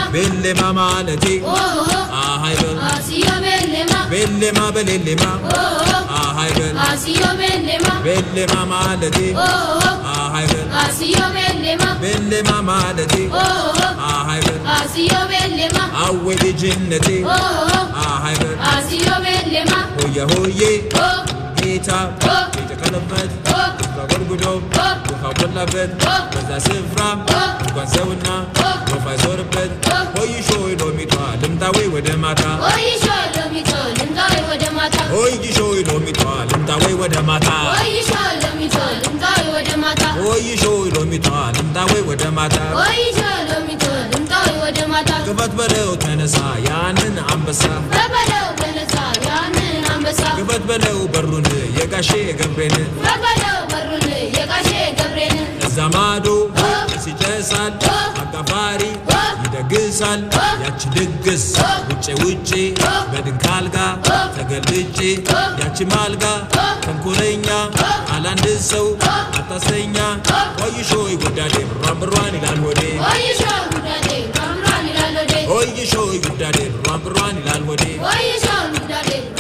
بلما مالتي هايبل آسيو بلما بلما هايبل آسيو بلما مالتي هايبل آسيو بلما مالتي هايبل آسيو أول جنتي هايبل آسيو هوية جيتا كلمات بقولو وخبر لبد بس سفرة وقصونا وفازور بد هوي شوي لو ميتوا لمداوي ودماتا هوي شوي لو ميتوا لمداوي ودماتا هوي شوي لو ميتوا لمداوي ودماتا هوي شوي لو ميتوا لمداوي ودماتا هوي شوي لو ميتوا لمداوي ودماتا هوي شوي لو ميتوا لمداوي ودماتا كفت بلو تنسا يانن عمبسا بلو تنسا يانن عمبسا كفت بلو برون يقاشي قبرين بلو برون يقاشي قبرين زمادو ሲጨሳል አጋፋሪ ይደግሳል ያቺ ድግስ ውጪ በድንካልጋ ተገልጬ ያቺ ማልጋ ተንኮለኛ አላንድ ሰው አታሰኛ ቆይሾይ ጉዳዴ ብራን ይላል ወዴ ቆይሾይ ጉዳዴ ብራን ይላል ወዴ ቆይሾይ ጉዳዴ ብራን ይላል ወዴ ቆይሾይ ጉዳዴ